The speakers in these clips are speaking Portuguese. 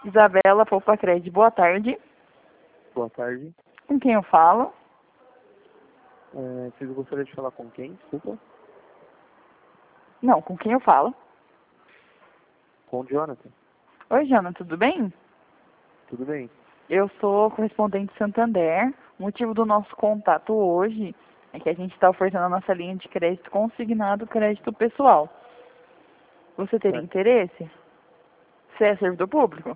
Isabela Poupa Crédito, boa tarde. Boa tarde. Com quem eu falo? Vocês gostariam de falar com quem? Desculpa. Não, com quem eu falo? Com o Jonathan. Oi, Jana, tudo bem? Tudo bem? Eu sou correspondente Santander. O motivo do nosso contato hoje é que a gente está oferecendo a nossa linha de crédito consignado crédito pessoal. Você teria Certo. interesse? Você é servidor público?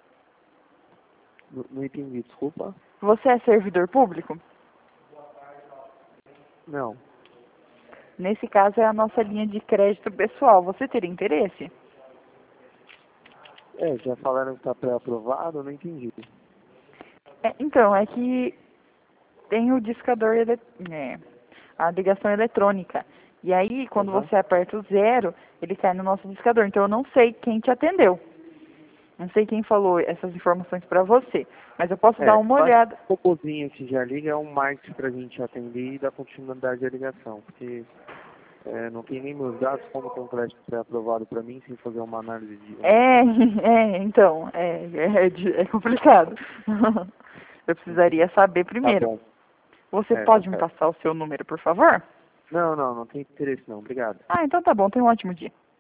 Não entendi, desculpa. Você é servidor público? Não. Nesse caso é a nossa linha de crédito pessoal. Você teria interesse? Já falaram que está pré-aprovado, eu não entendi. Então, é que tem o discador, a ligação eletrônica. E aí, quando Aham. você aperta o 0, ele cai no nosso discador. Então, eu não sei quem te atendeu. Não sei quem falou essas informações para você. Mas eu posso dar uma Eu acho olhada. que o robôzinho que já liga é um marketing para a gente atender e dar continuidade à ligação. Porque não tem nem meus dados, como tem um crédito pré-aprovado para mim, sem fazer uma análise de... Então, é complicado. Eu precisaria saber Tá primeiro. bom. Você Tá pode me certo. passar o seu número, por favor? Não tem interesse não. Obrigado. Ah, então tá bom. Tenha um ótimo dia.